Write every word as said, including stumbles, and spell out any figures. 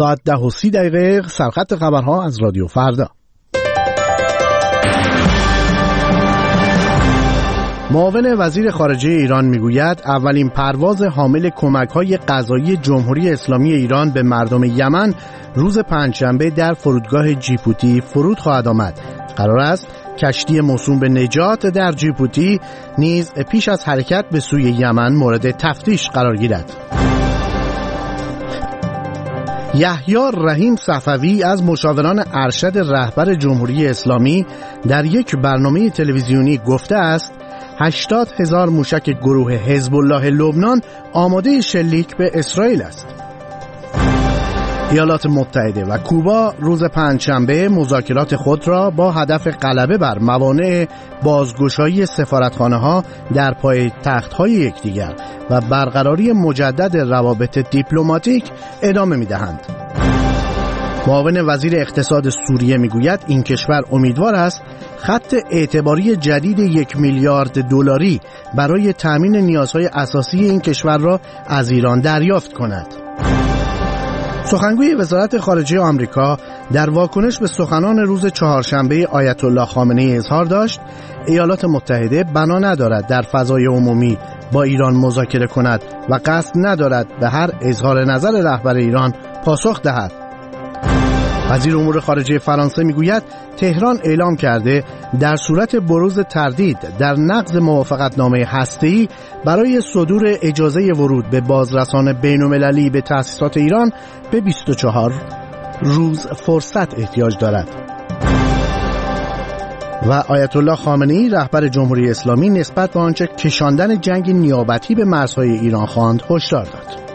ساعت ده و سی دقیقه سرخط خبرها از رادیو فردا. معاون وزیر خارجه ایران میگوید اولین پرواز حامل کمک‌های غذایی جمهوری اسلامی ایران به مردم یمن روز پنجشنبه در فرودگاه جیبوتی فرود خواهد آمد. قرار است کشتی موسوم به نجات در جیبوتی نیز پیش از حرکت به سوی یمن مورد تفتیش قرار گیرد. یحیی رحیم صفوی از مشاوران ارشد رهبر جمهوری اسلامی در یک برنامه تلویزیونی گفته است هشتاد هزار موشک گروه حزب الله لبنان آماده شلیک به اسرائیل است. ایالات متحده و کوبا روز پنجشنبه مذاکرات خود را با هدف غلبه بر موانع بازگشایی سفارتخانه‌ها در پایتخت‌های یکدیگر و برقراری مجدد روابط دیپلماتیک ادامه می‌دهند. معاون وزیر اقتصاد سوریه میگوید این کشور امیدوار است خط اعتباری جدید یک میلیارد دلاری برای تامین نیازهای اساسی این کشور را از ایران دریافت کند. سخنگوی وزارت خارجه آمریکا در واکنش به سخنان روز چهارشنبه آیت الله خامنه‌ای اظهار داشت ایالات متحده بنا ندارد در فضای عمومی با ایران مذاکره کند و قصد ندارد به هر اظهار نظر رهبر ایران پاسخ دهد. وزیر امور خارجه فرانسه میگوید تهران اعلام کرده در صورت بروز تردید در نقض موافقتنامه هسته‌ای برای صدور اجازه ورود به بازرسان بین‌المللی به تأسیسات ایران به بیست و چهار روز فرصت احتیاج دارد. و آیت الله خامنه‌ای رهبر جمهوری اسلامی نسبت به آنچه کشاندن جنگ نیابتی به مرزهای ایران خواند هشدار داد.